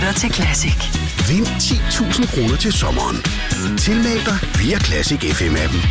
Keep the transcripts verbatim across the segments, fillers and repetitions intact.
lytter til Classic. Vind ti tusind kroner til sommeren. Tilmeld dig via Classic F M-appen.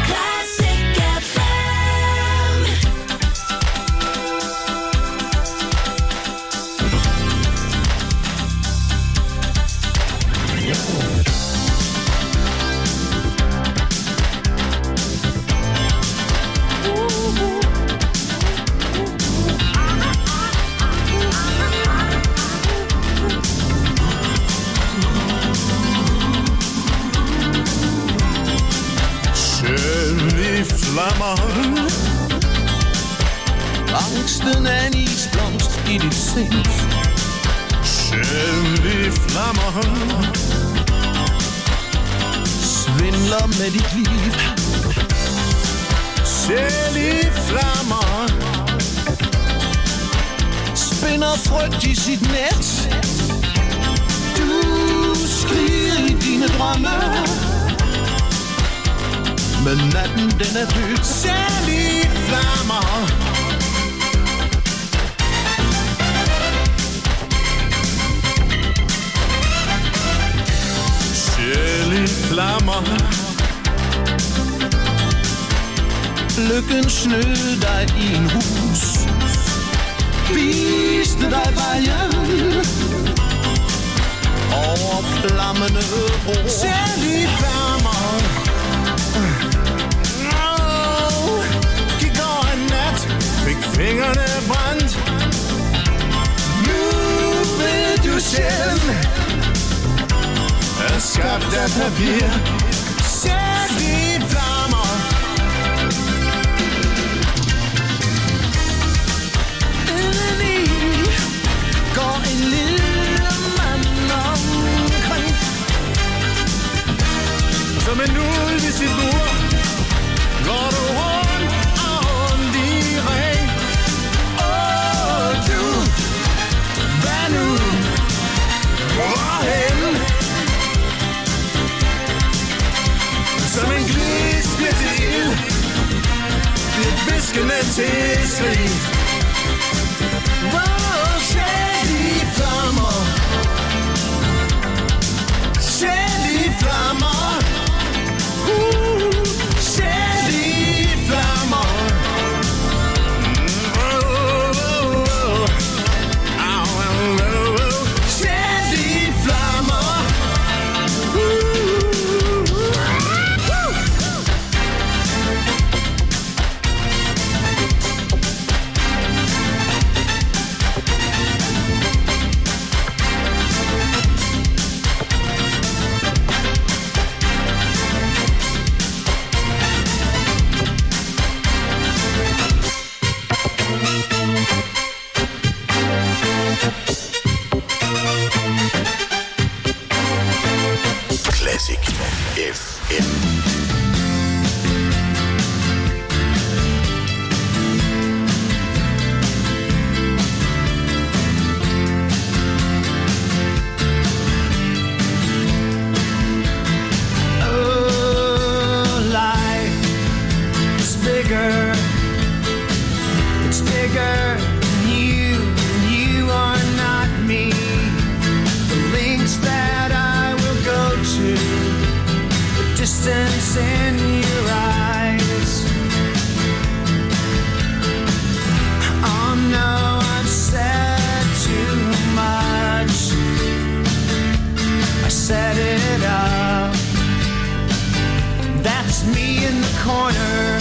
Angsten er en isblomst i dit sind. Sjældne flammer Svindler med dit liv. Sjældne flammer Spinder frygt i sit net. Du skriger i dine drømme, men natten den er død. Sjældne flammer Sjældne flammer Lykken snød dig i en hus, viste dig vejen over flammende bro. Sjældne flammer oh, gik over en nat, fik fingrene brændt. Nu ved du selv, er skabt af papir. Sjældne flammer indeni går en lille mand omkring, som en ulv i sit bur. Går du rundt og rundt i ring. Åh du, hvad nu, hvorhen? Som en gliske til ild, dit viskende til skrig. Hvor sjældne flammer, sjældne flammer, uh, sjældne flammer. Sjældne flammer, Classic F M. Distance in your eyes. Oh no, I've said too much. I set it up. That's me in the corner.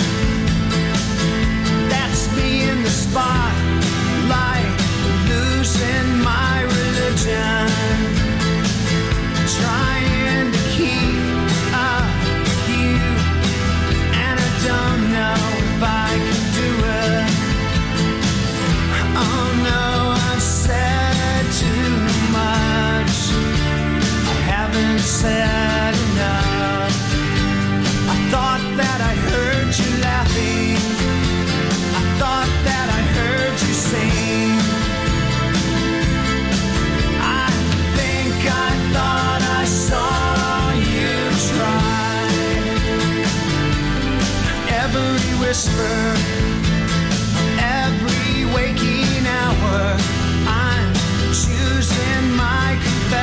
That's me in the spotlight, losing my religion, trying to keep up with you, and I don't know if I can do it. Oh no, I've said too much. I haven't said enough. I thought that I heard you laughing. I thought that I heard you sing. I think I thought I saw you try. Every whisper, every waking hour, I'm choosing my confession.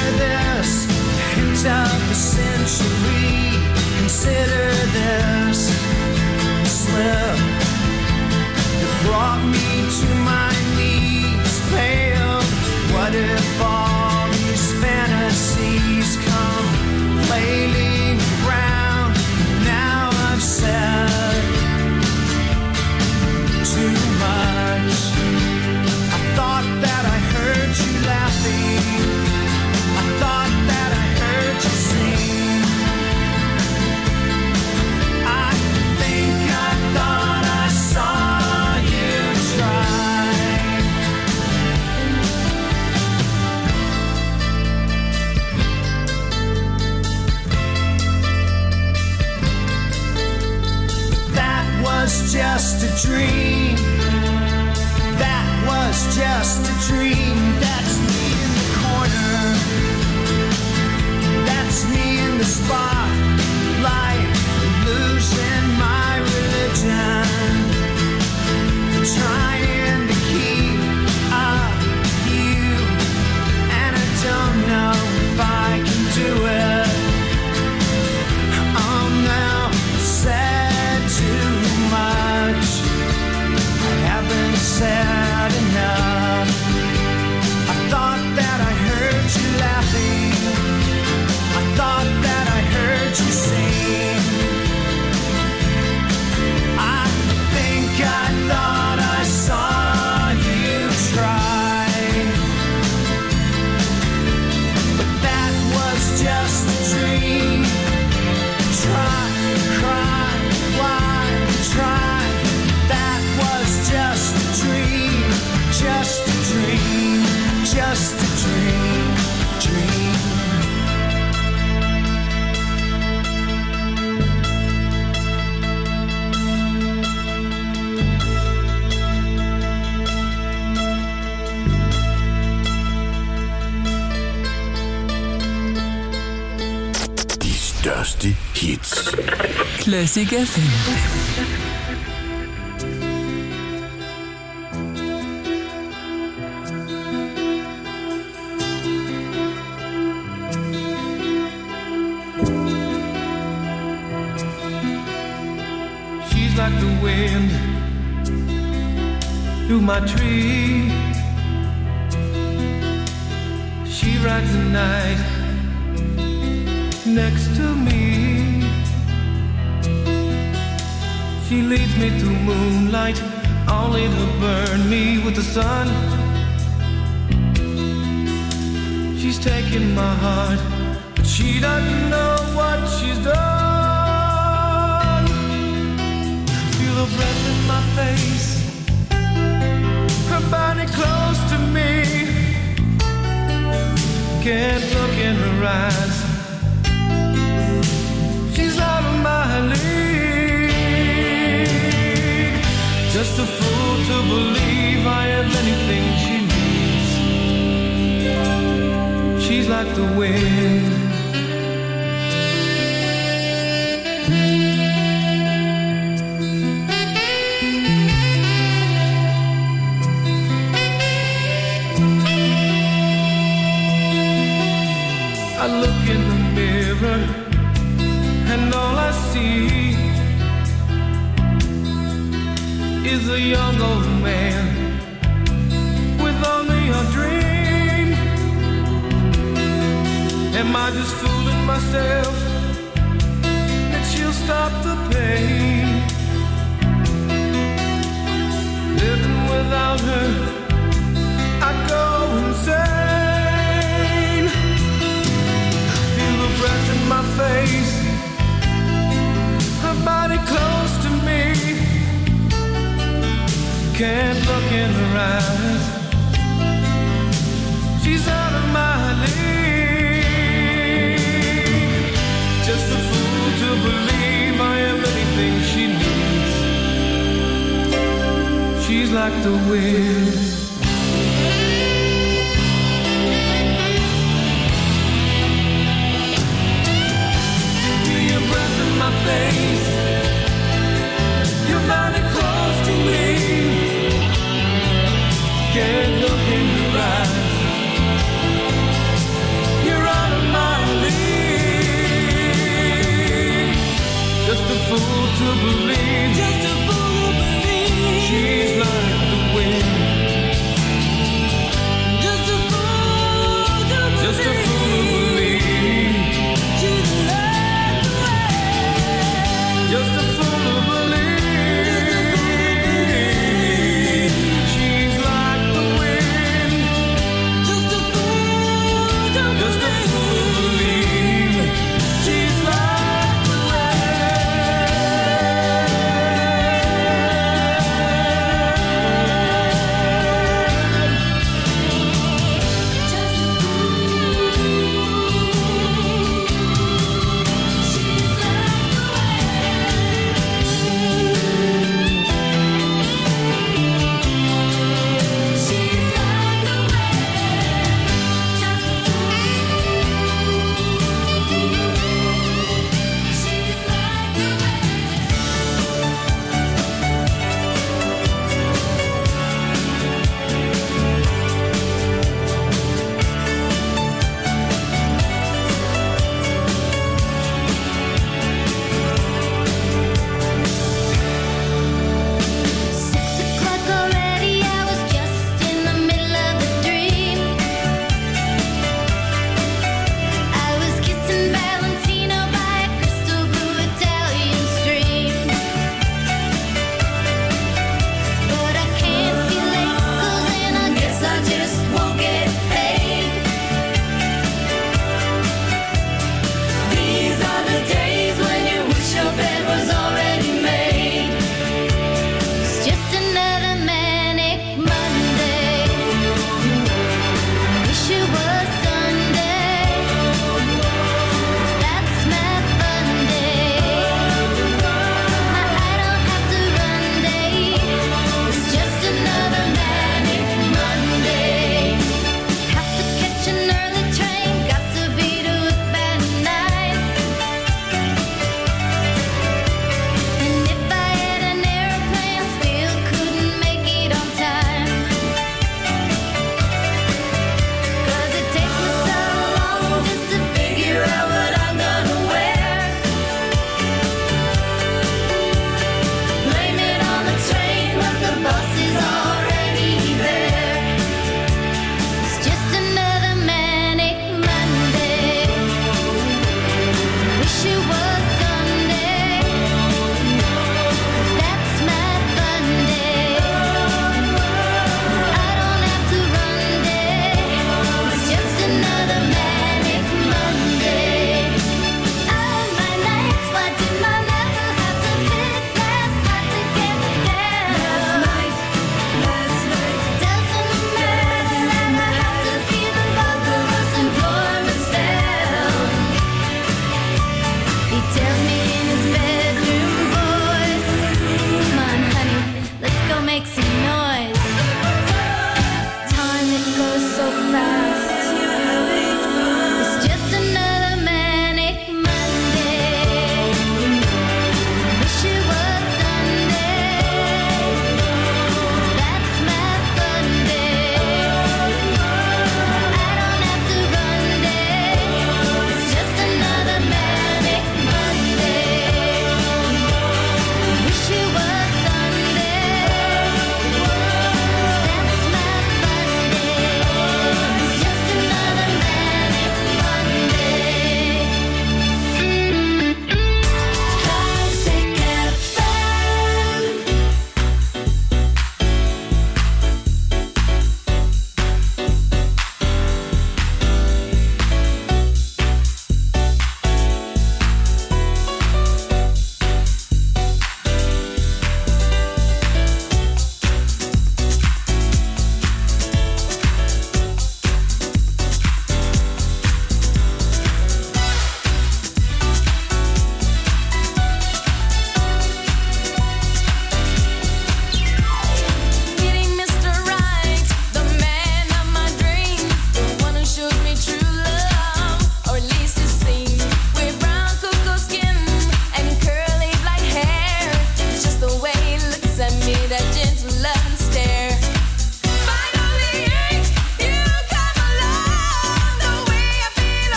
this hint of the century. Consider this slip that brought me to my knees, pale. What if all these fantasies come flailing around? Now I've said too much. I thought that I heard you laughing. I thought that I heard you sing. I think I thought I saw you try. That was just a dream. That was just a dream. That's me in the corner. That's me in the spotlight, losing my religion, trying to keep up with you, and I don't know if I can do it. Oh no, I said too much. I haven't said enough. I thought that I heard you laughing. I thought that I heard you sing. I think I thought I saw you try. But that was just a dream. Try, cry, why try? That was just a dream. Just a dream. Just a dream. Dream. De største hits. Classic F M. She's like the wind through my tree. She rides the night next to me. She leads me through moonlight, only to burn me with the sun. She's taking my heart, but she doesn't know what she's done. Feel her breath in my face, her body close to me. Can't look in her eyes, she's out of my league. Just a fool to believe I have anything she needs. She's like the wind. I look in the mirror and all I see is a young old man with only a dream. Am I just fooling myself that she'll stop the pain? Living without her, I go insane. Feel the breath in my face, her body close to me. Can't look in her eyes, she's out of my league. Just a fool to believe I am anything she needs. She's like the wind. Feel your breath in my face, your body close to me. Can't look in your eyes, you're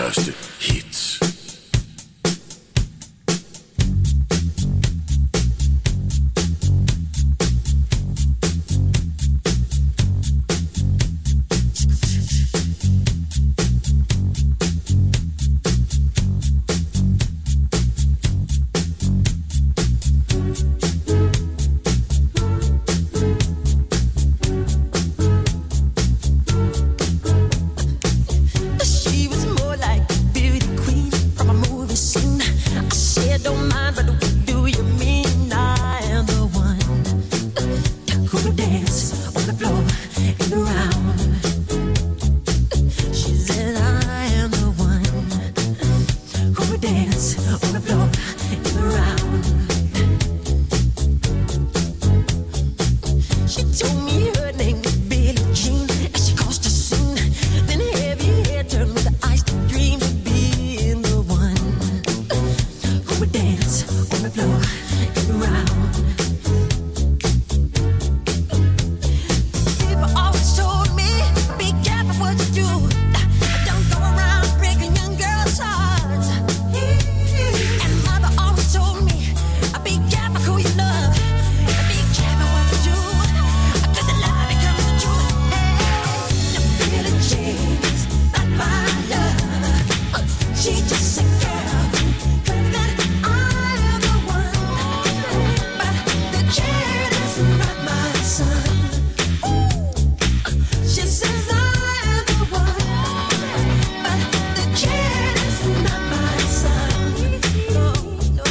største hits. She was more like a beauty queen from a movie scene. I said, don't mind, but what do you mean? I am the one who would dance on the floor and around. She said, I am the one who would dance on the floor and around. She told me her name was Billie Jean, and she caused a scene. Then heavy hair turned with the ice to dream of being the one who would dance on the floor and around. People always told me, be careful what you do. Don't go around breaking young girls' hearts. And mother always told me, be careful who you love. Be careful what you do. Cause the love becomes the truth. Hey, Billie Jean's not my love. She just a girl claims that I am the one. But the kid is not my son. She says I am the one. But the kid is not my son. No, no.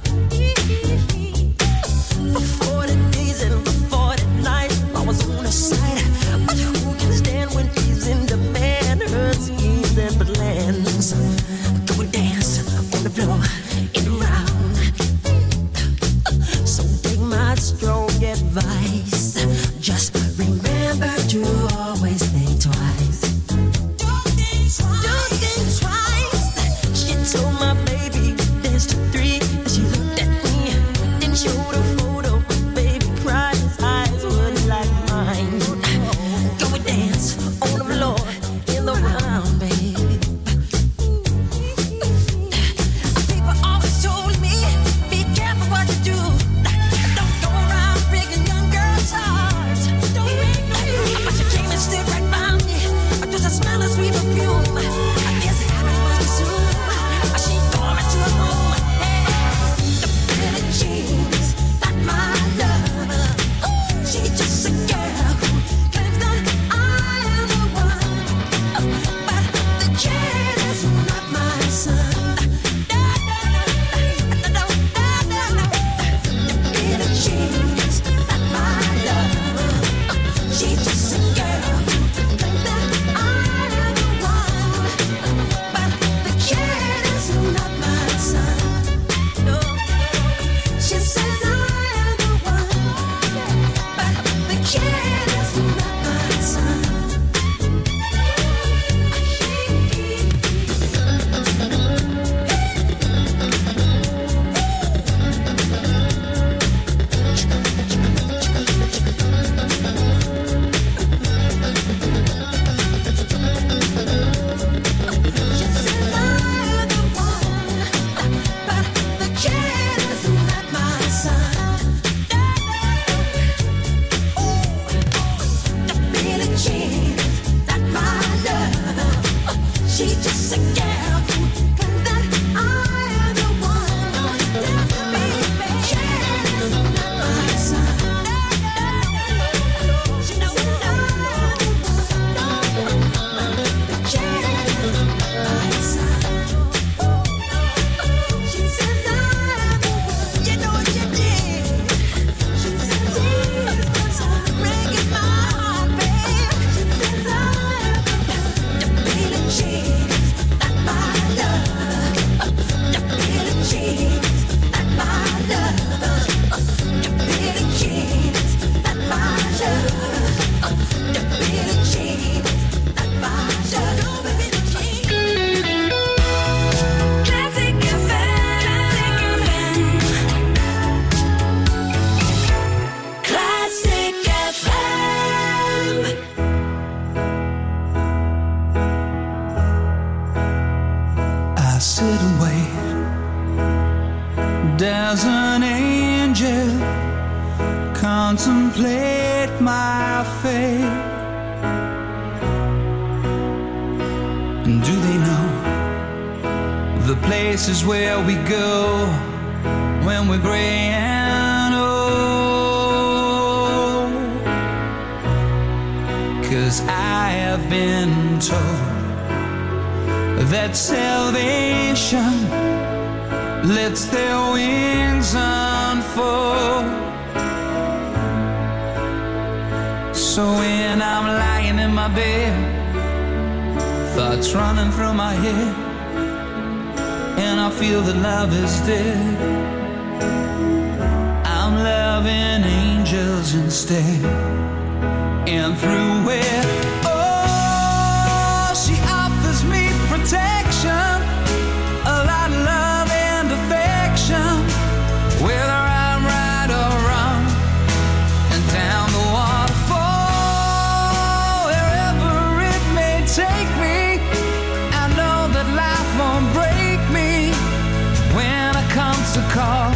For forty days and for forty nights, I was on her side. But who can stand when she's in demand? Her schemes and plans. Go and dance on the floor and around. So take my strong advice. Just remember to always think twice. Don't think twice. She told my baby dance to three. She looked at me, then showed a photo. Baby cried, his eyes were like mine. Go and dance on the floor in the round, baby. People always sit and wait. Does an angel contemplate my fate? And do they know the places where we go when we're gray and old? 'Cause I have been told that salvation lets their wings unfold. So when I'm lying in my bed, thoughts running through my head, and I feel that love is dead, I'm loving angels instead. And through it, oh, she offers me protection, a lot of love and affection, whether I'm right or wrong, and down the waterfall, wherever it may take me, I know that life won't break me when I come to call.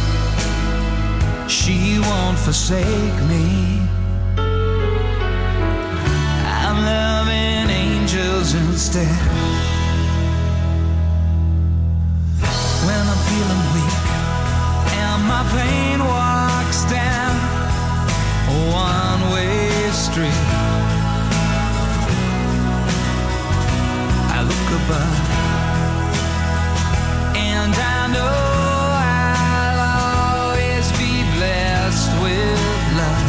She won't forsake me. I'm loving angels instead. When I'm feeling weak and my pain walks down a one-way street, I look above and I know I'll always be blessed with love.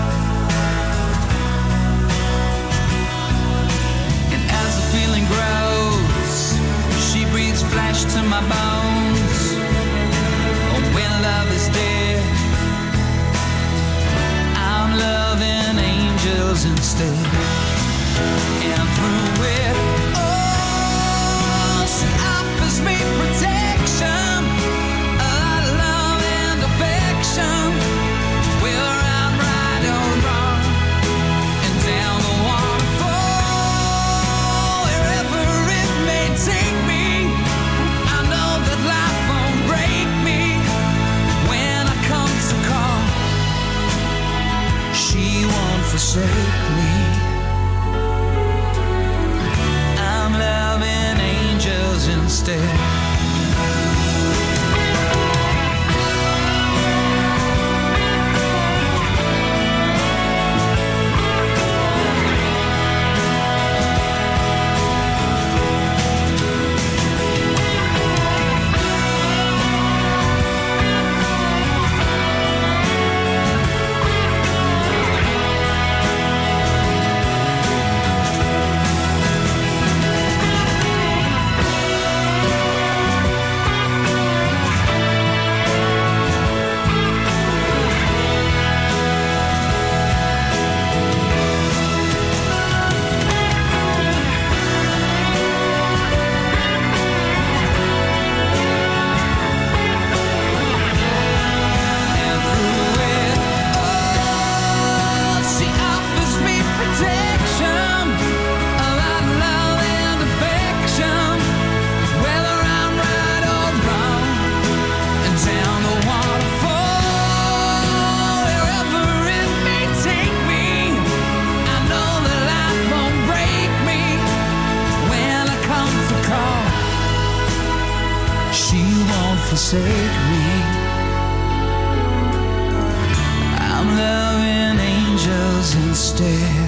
And as the feeling grows, she breathes flesh to my bones. Oh, when love is dead, I'm loving angels instead. And through it, oh, she offers me protection, a lot of love and affection, whether I'm right or wrong, and down the waterfall, wherever it may take me, I know that life won't break me when I come to call. She won't forsake me. I'm loving angels instead. Forsake me. I'm loving angels instead.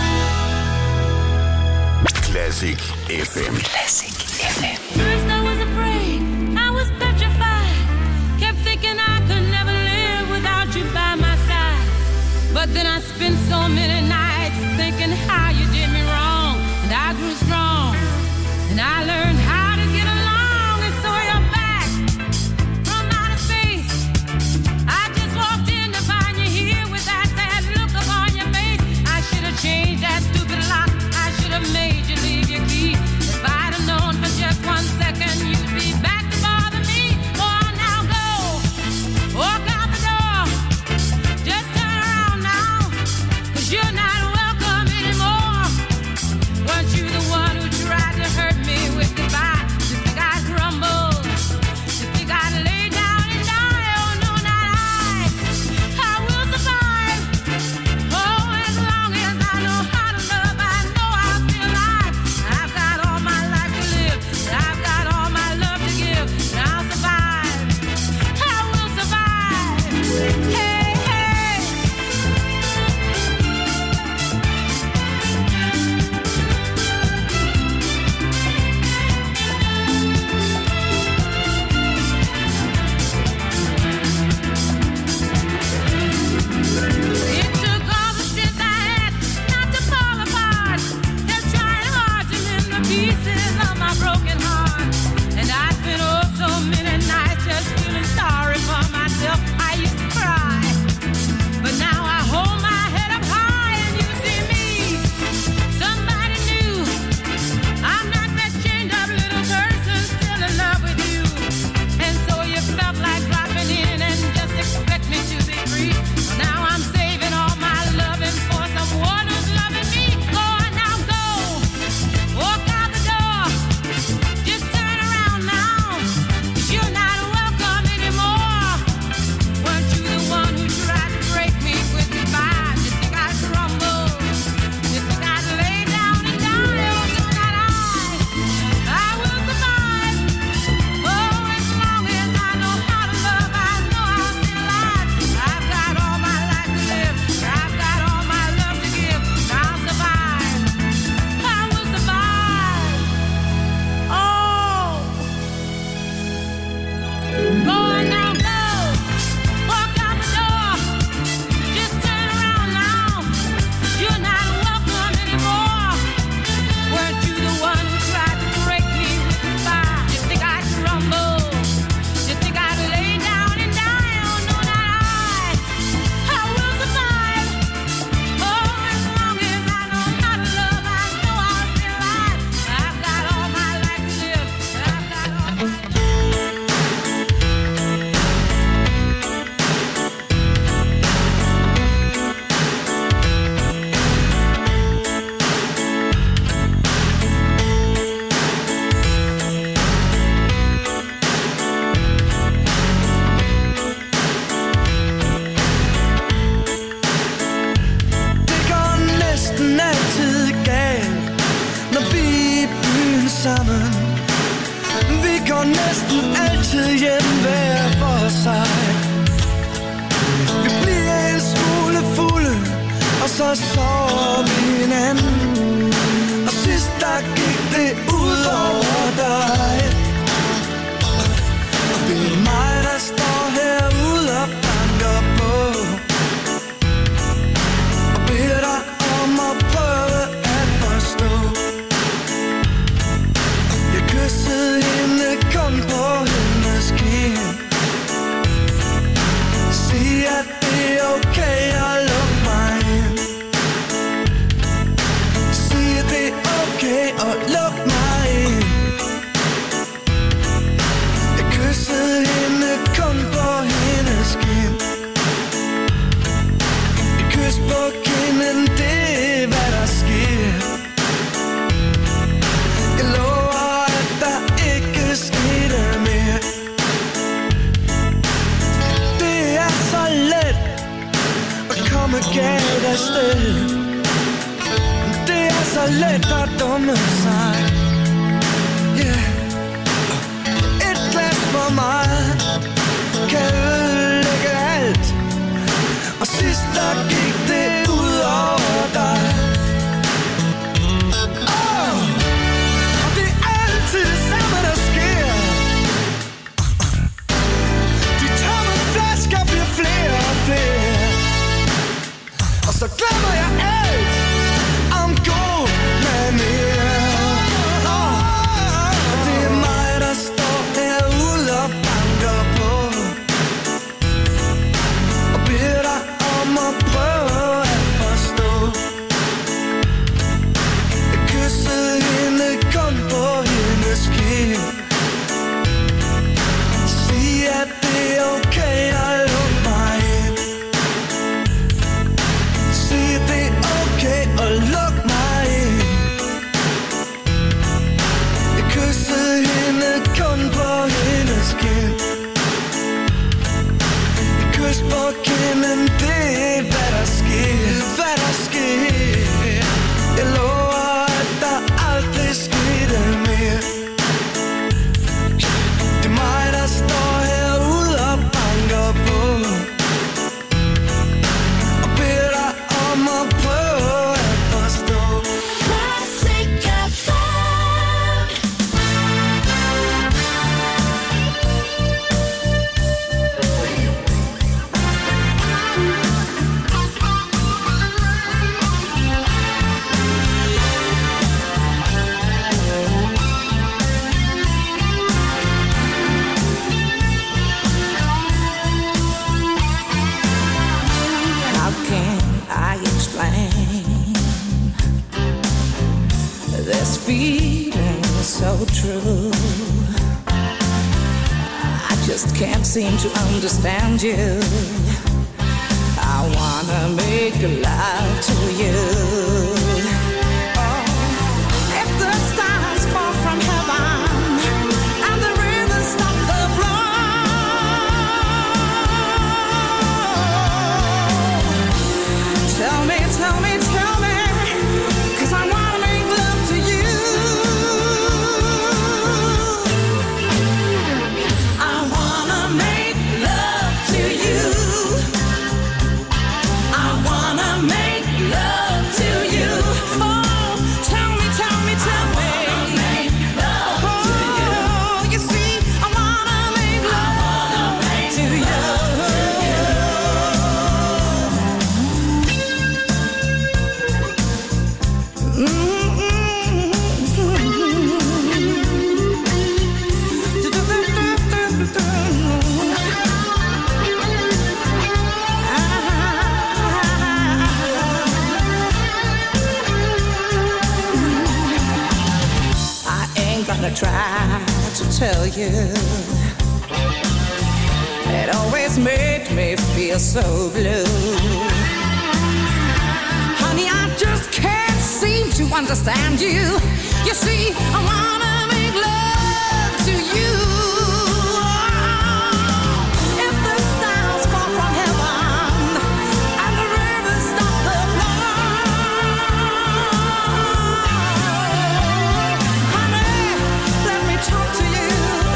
Classic F M. Classic F M. First I was afraid, I was petrified, kept thinking I could never live without you by my side. But then I spent so many nights thinking how you did me wrong, and I grew strong, and I learned how to get along, and so you're back from outer space. I just walked in to find you here with that sad look upon your face. I should have changed that stupid lock, I should have made you leave your key. If I'd have known for just one second Vi går næsten altid hjem hver for sig. Vi bliver en smule fulde, og så sover vi hinanden. Og sidst der gik det ud over dig. Og det er mig, der står herude og banker på og beder dig om at prøve at forstå. Jeg kyssede hende kun på hendes kind. Sig at det er okay at lukke mig ind. Sig at det er okay at lukke mig ind. Jeg kyssede hende kun på hendes kind. Et kys på kinden, det er hvad der sker. Jeg lover at der ikke skete mere. Det er så let at komme galt afsted. Det er så let at dumme sig. Yeah. Et glas for meget kan ødelægge alt. Og sidst der gik det ud over dig. Oh, og det er altid det samme der sker. De tomme flasker bliver flere og flere. Og så glemmer jeg alt om god manier. Og det er mig der står herude og banker på og beder dig om at prøve at forstå. Jeg kyssede hende kun på hendes kind. Sig at det er okay at lukke mig ind. Sig at det er okay at lukke mig ind. Jeg kyssede hende kun på hendes kind. Et kys på kinden, det er hvad der sker. Hvad der sker. Jeg lover at der aldrig skete mere. Det er mig der står herude og banker på og beder dig om at prøve at forstå. How can I explain this feeling so true? I just can't seem to understand you. I wanna make love to you. Oh, if the stars fall from heaven and the rivers stop the flow, tell me, tell me, tell me, 'cause I wanna make love to you. I wanna make love to you. I wanna make love to you. Oh, tell me, tell me, tell me. I wanna make love to you. Oh, you see, I wanna make love to you. I ain't gonna try to tell you. It always made me feel so blue. Honey, I just can't seem to understand you. You see, I wanna make love to you. If the stars fall from heaven and the rivers stop the flow, honey, let me talk to you.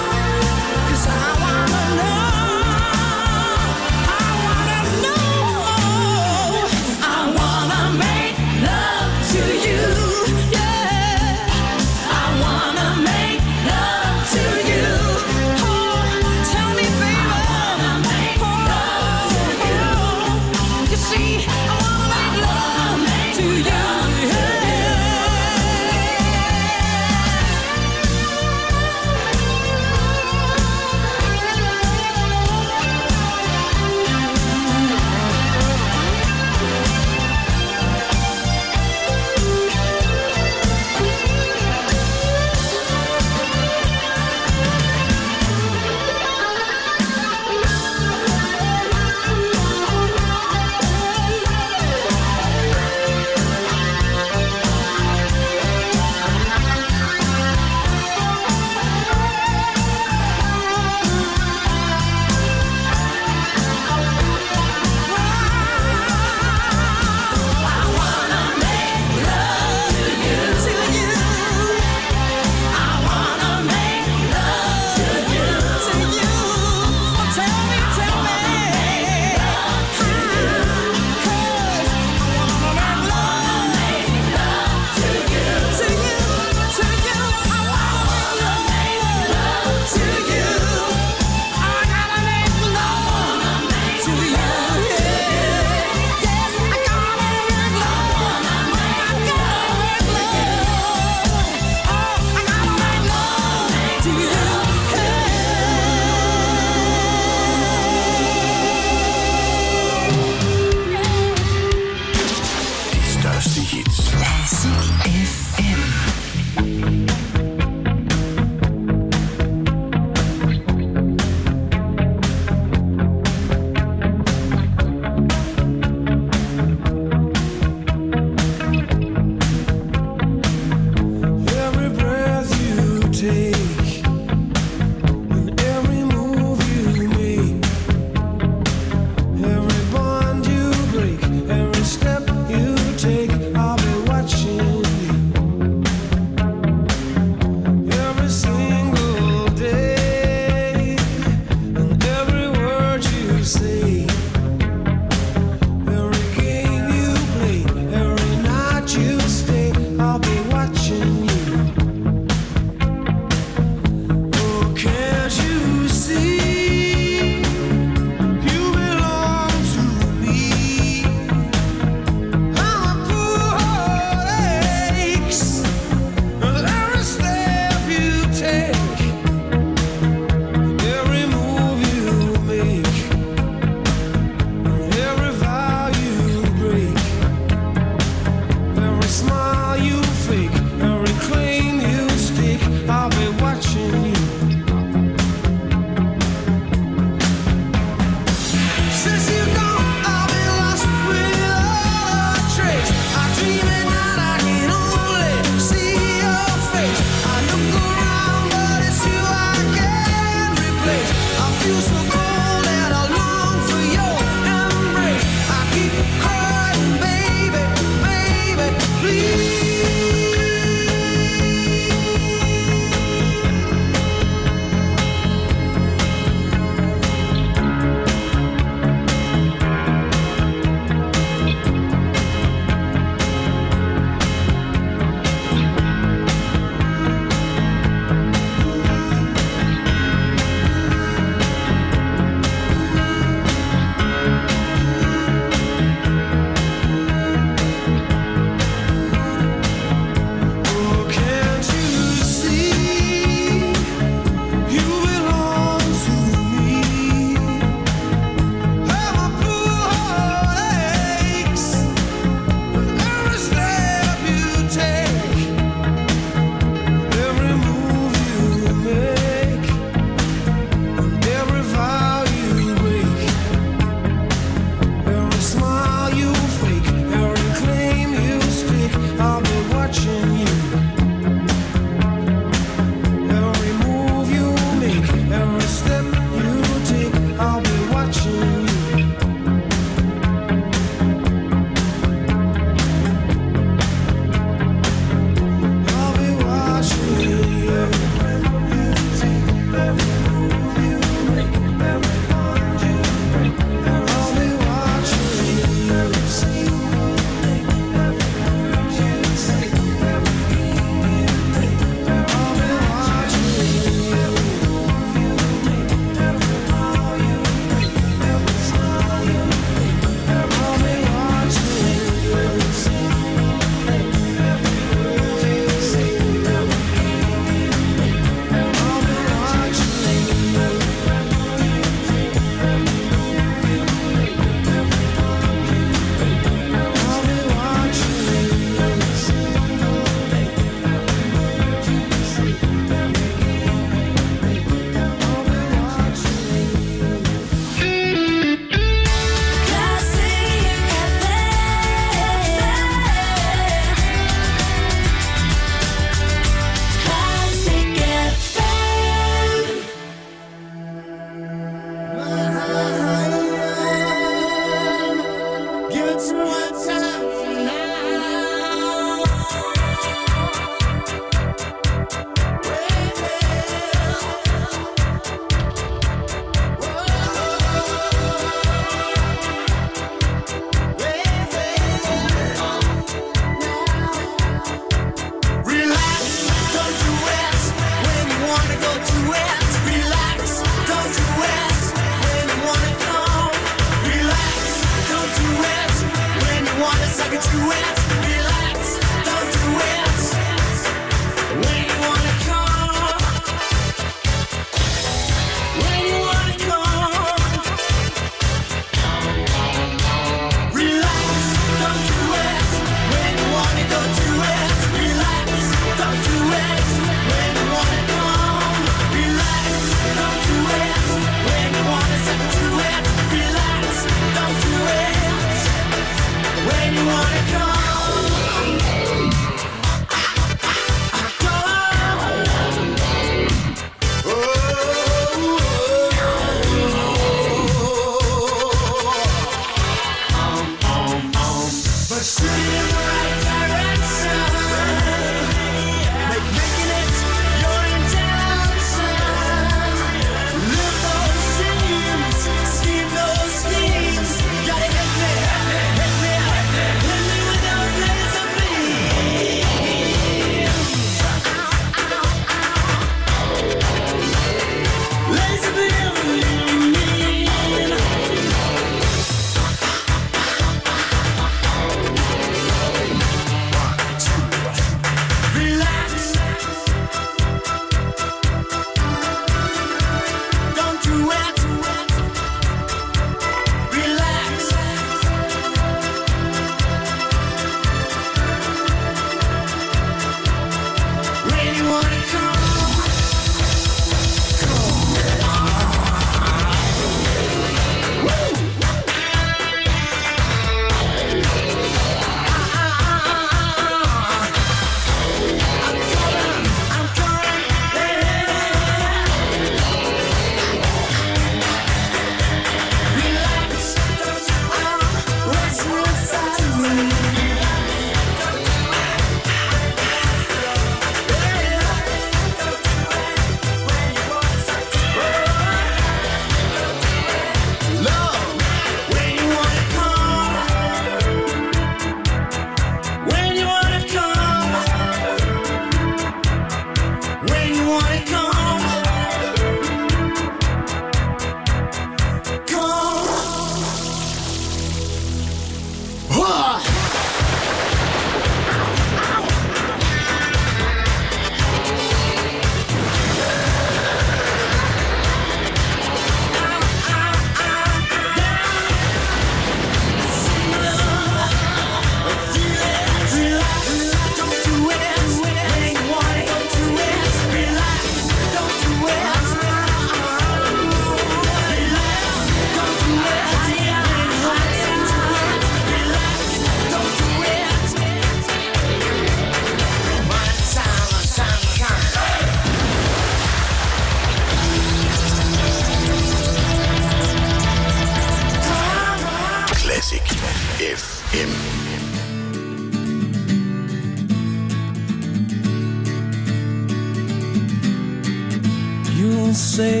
You'll say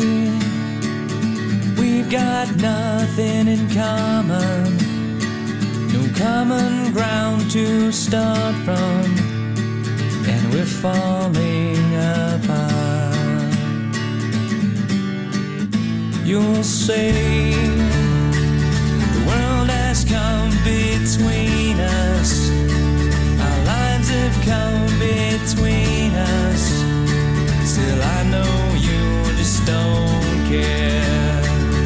we've got nothing in common, no common ground to start from, and we're falling apart. You'll say the world has come between us, our lives have come between us. Still I know you just don't care.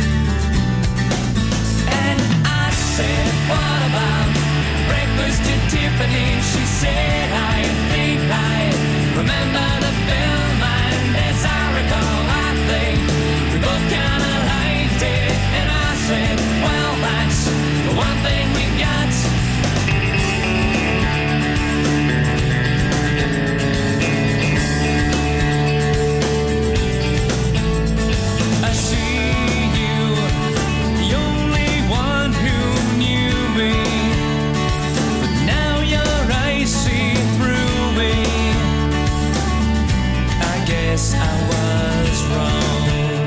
And I said, what about breakfast at Tiffany? She said, I think I remember the film, and as I recall, I think we both kinda liked it. And I said, well, that's the one thing we got. I see you, the only one who knew me, but now your eyes see through me. I guess I was wrong.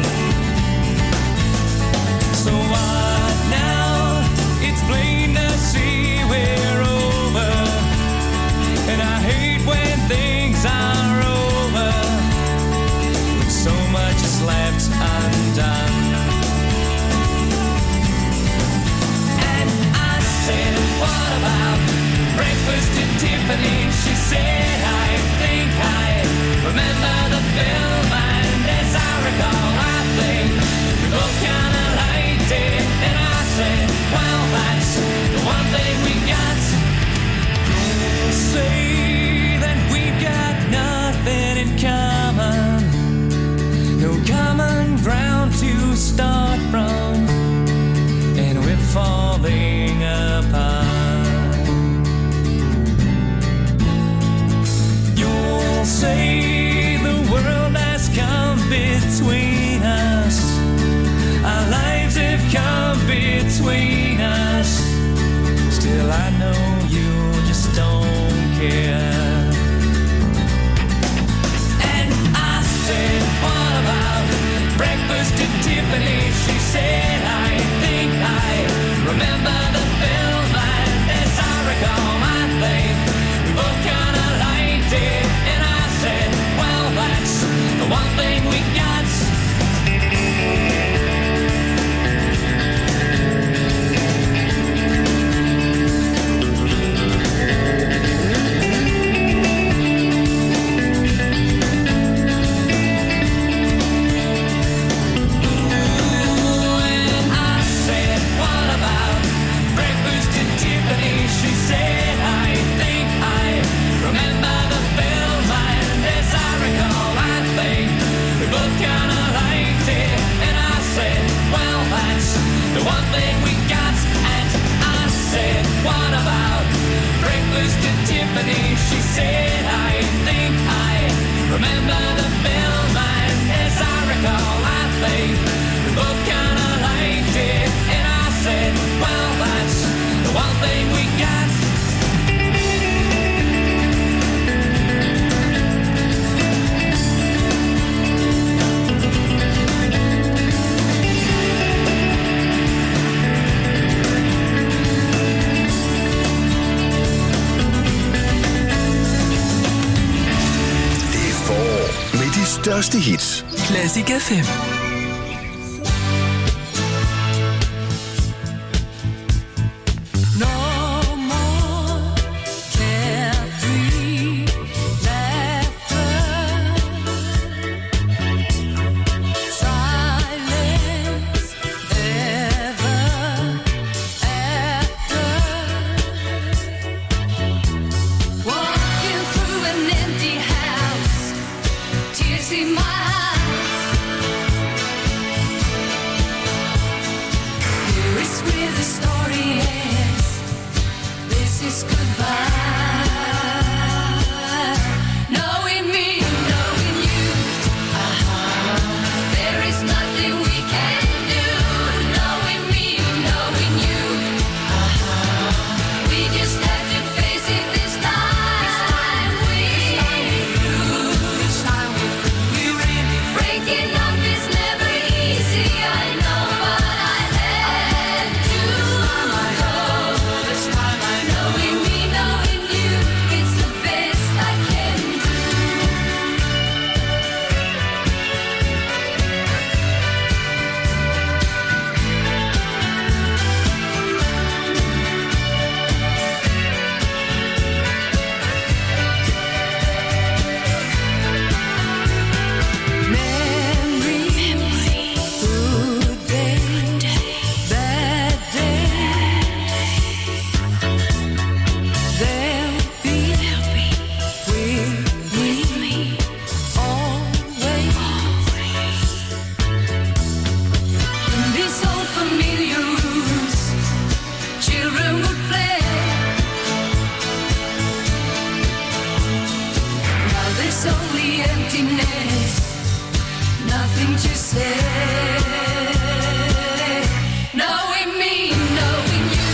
So what now? It's plain to see we're over, and I hate when things are over, when so much is left undone. And I said, what about breakfast at Tiffany? She said, I think I remember the film, and as I recall, I think we both kinda liked it. And I said, well, that's the one thing we got. You'll say that we've got nothing in common, no common ground to start from, and we're falling apart. You'll say the world has come between us, our lives have come between us. Still I know you just don't care. And I said, what about breakfast at Tiffany? She said, I think I remember the film, and as I recall, I think we both kinda liked it. And I said, well, that's the one thing we got. She said, I think I remember the film, and as I recall, I think we both kinda liked it. And I said, well, that's the one thing we got. Største hits. Classic F M. Tears in my eyes. nothing to say. Knowing me, knowing you,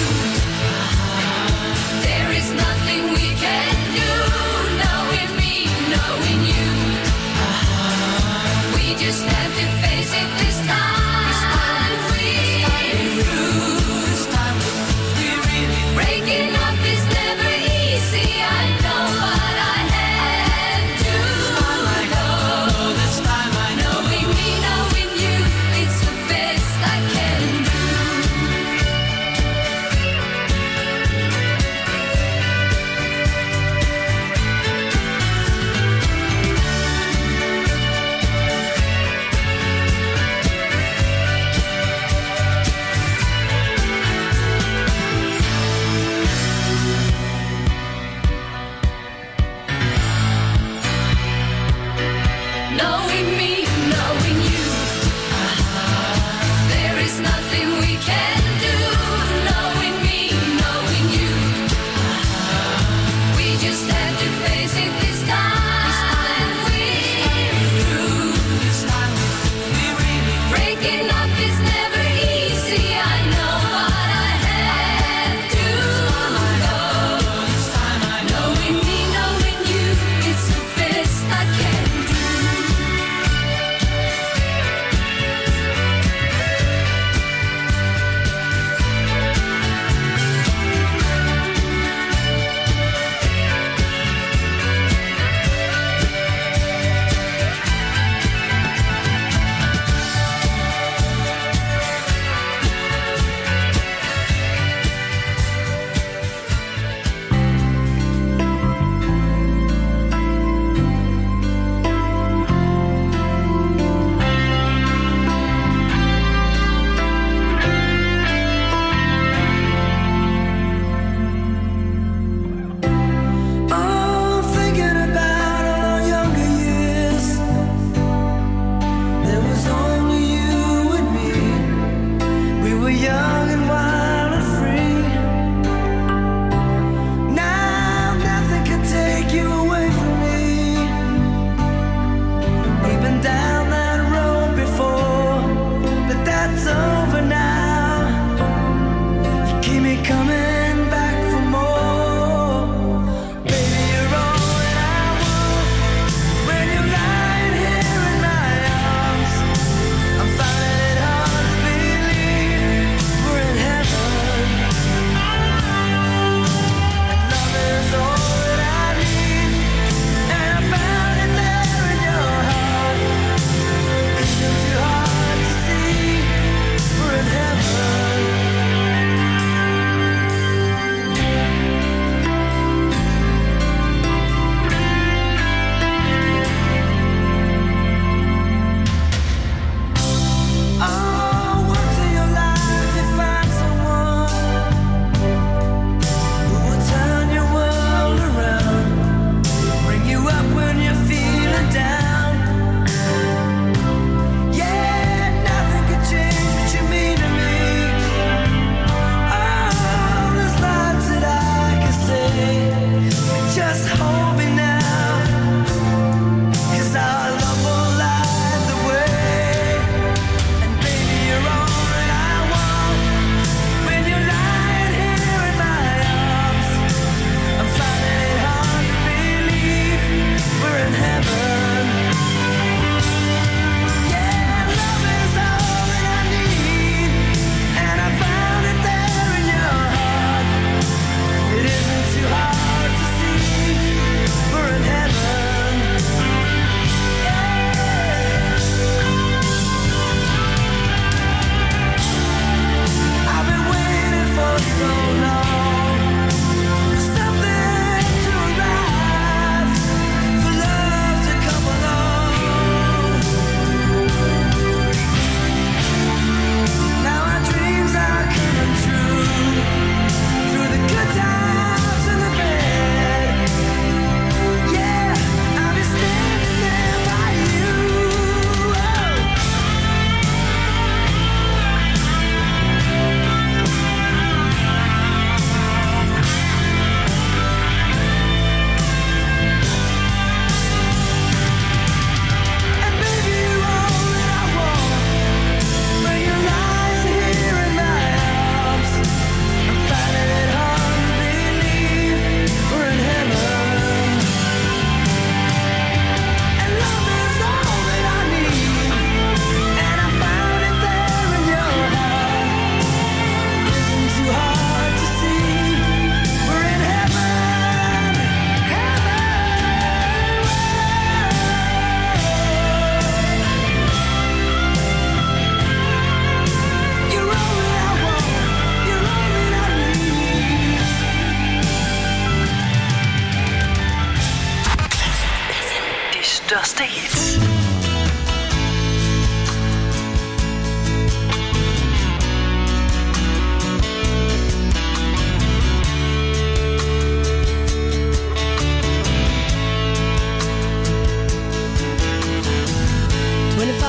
there is nothing we can do. Knowing me, knowing you, we just have to face it this time. We're through. Breaking up is never easy, I know, but I had to go. This time I know. Knowing me, knowing you.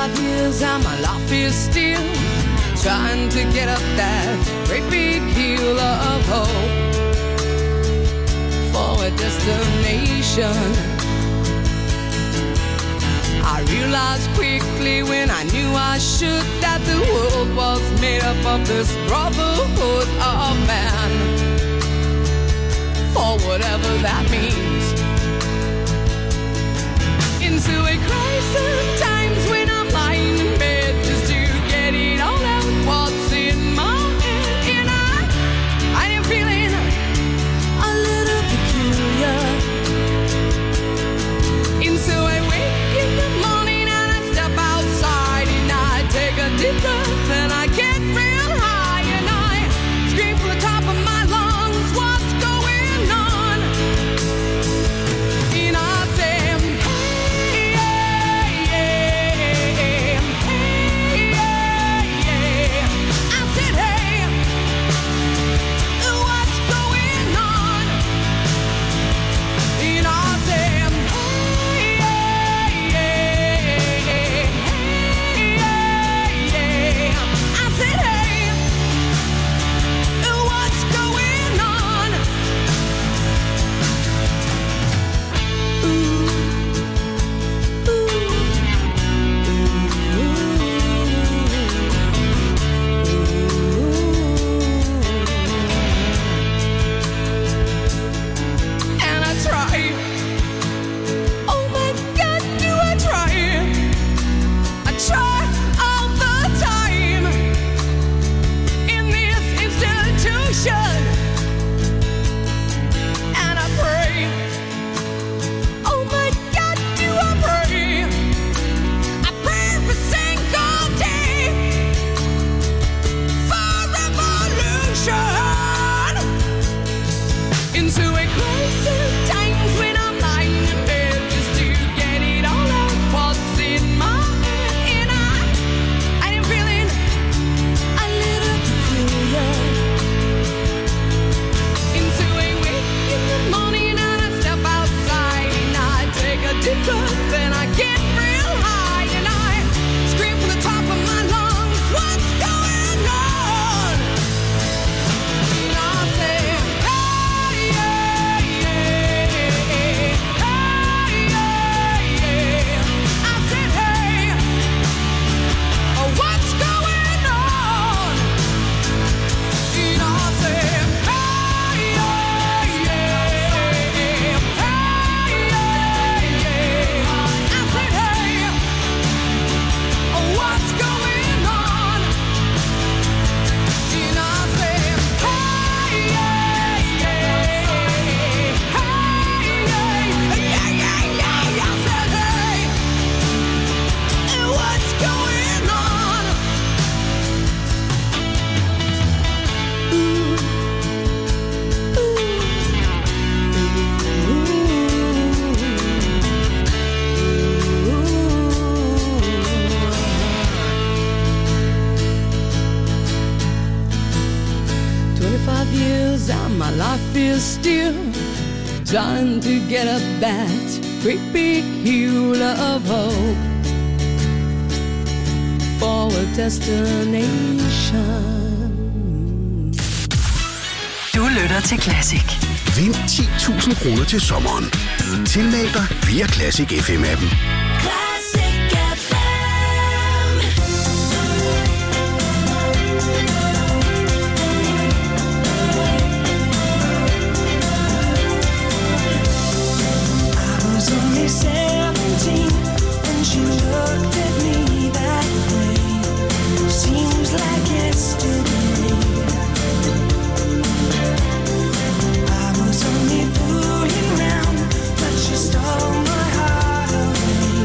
twenty-five years and my life is still trying to get up that great big hill of hope for a destination. I realized quickly when I knew I should that the world was made up of this brotherhood of man, for whatever that means. Into a crisis times when I'm lying in bed just to get it all out what's in my head. And I, I am feeling a little peculiar. And so I wake in the morning and I step outside and I take a deep breath and I get real high and I scream from the top of my lungs, what's going on? And I say, hey, yeah, yeah, hey, yeah, yeah. I said, hey, what's going on? And I said, hey, yeah, yeah, hey, yeah, yeah. I said, hey, what's going on? And I try. Oh my God, do I try? I try all the time in this institution. And I pray. Oh my God, do I pray? I pray every single day for revolution. Into a crisis times when I'm lying in bed just to get it all out what's in my head. And I, I am feeling a little peculiar. Into a wake in the morning and I step outside and I take a deep breath and I get real high and I scream from the top of my lungs, what's going on? And I say, hey, yeah, yeah, hey, yeah, yeah. I said, hey, what's going on? And I said, hey, yeah, yeah, hey, yeah, yeah. I said, hey, what's going on? And I said, hey, yeah, yeah, hey, yeah, yeah, yeah, yeah. I said, hey, what's going on? Twenty-five years and my life is still trying to get up that great big hill of hope for a destination. Du lytter til Classic. Vind ti tusind kroner til sommeren. Tilmeld dig via Classic F M-appen. Classic F M. I was only seventeen when she looked at me that way. Seems like yesterday. I was only fooling around, but she stole my heart away.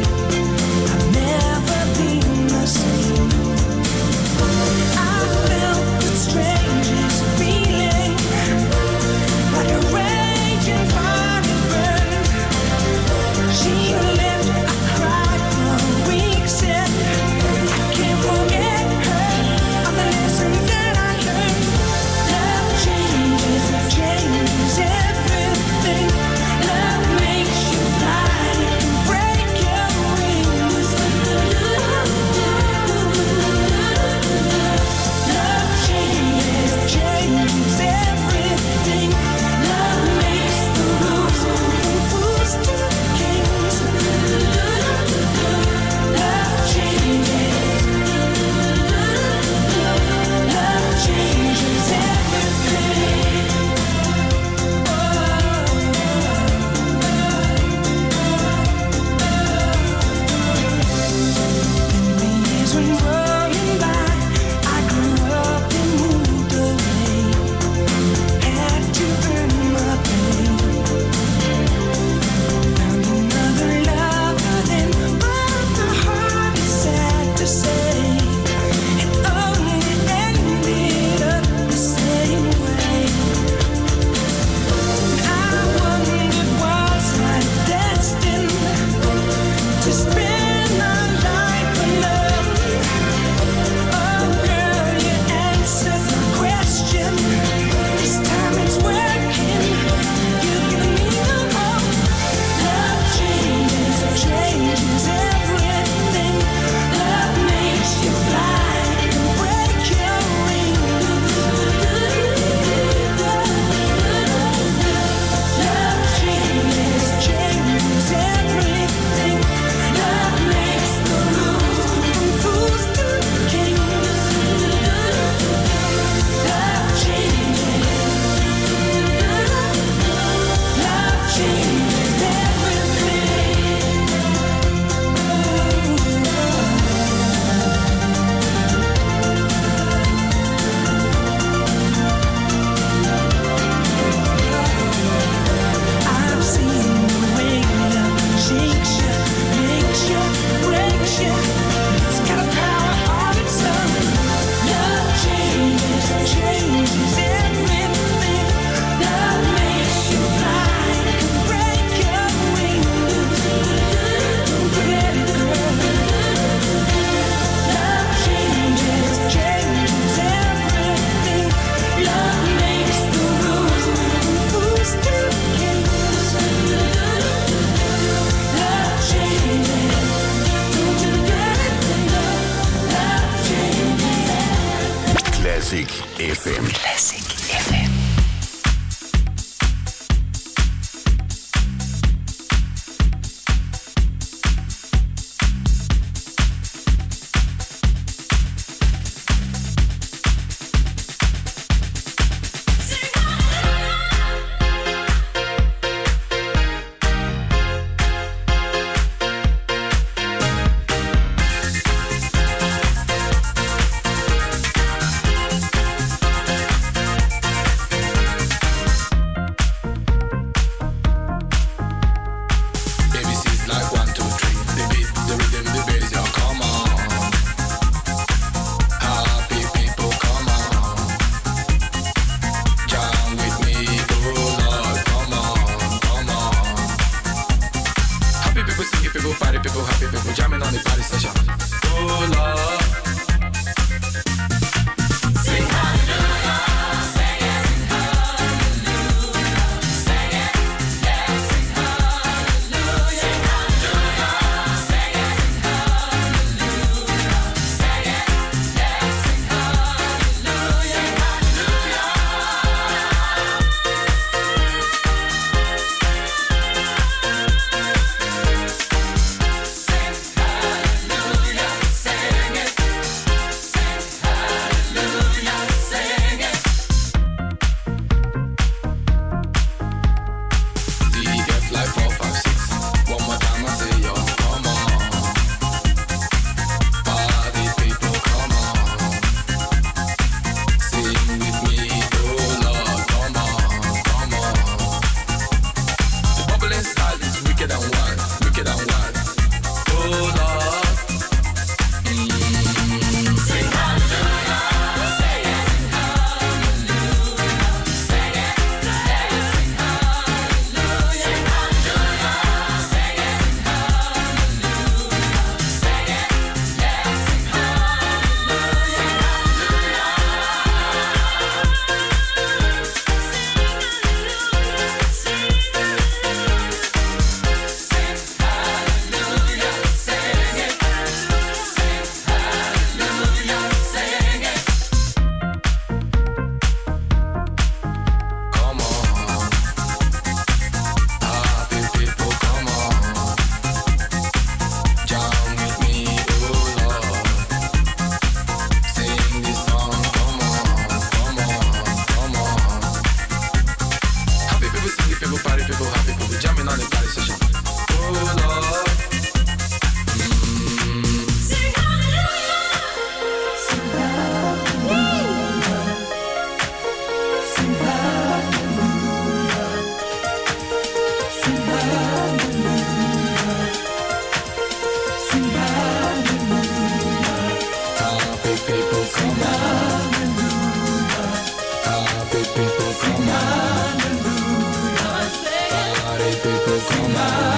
Classic F M. Classic F M. people, come on. Hallelujah. Party people, come on.